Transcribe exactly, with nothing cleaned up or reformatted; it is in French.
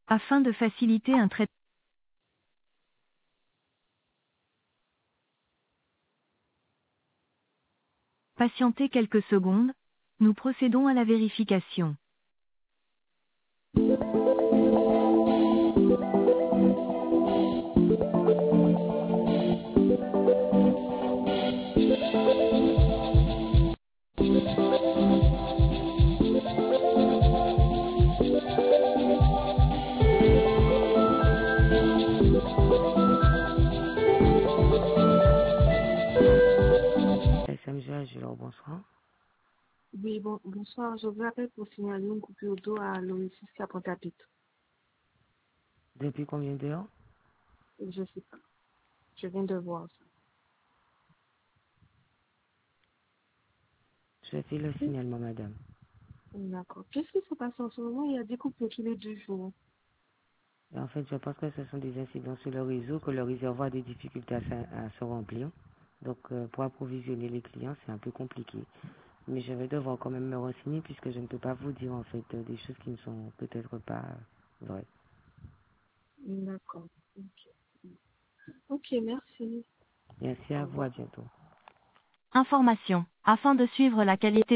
Afin de faciliter un traitement. Patientez quelques secondes, nous procédons à la vérification. S M G, alors bonsoir. Oui, bon, bonsoir. Je vous appelle pour signaler une coupure d'eau à l'Oasis à Pointe-à-Pitre. Depuis combien d'heures? Je sais pas. Je viens de voir ça. Je fais le signalement, madame. D'accord. Qu'est-ce qui se passe en ce moment? Il y a des coupures tous les deux jours. Et en fait, je pense que ce sont des incidents sur le réseau, que le réservoir a des difficultés à, se à se remplir. Donc, euh, pour approvisionner les clients, c'est un peu compliqué. Mais je vais devoir quand même me renseigner puisque je ne peux pas vous dire en fait euh, des choses qui ne sont peut-être pas vraies. D'accord. Ok. Ok, merci. Merci Au à vous, revoir. à bientôt. Information. Afin de suivre la qualité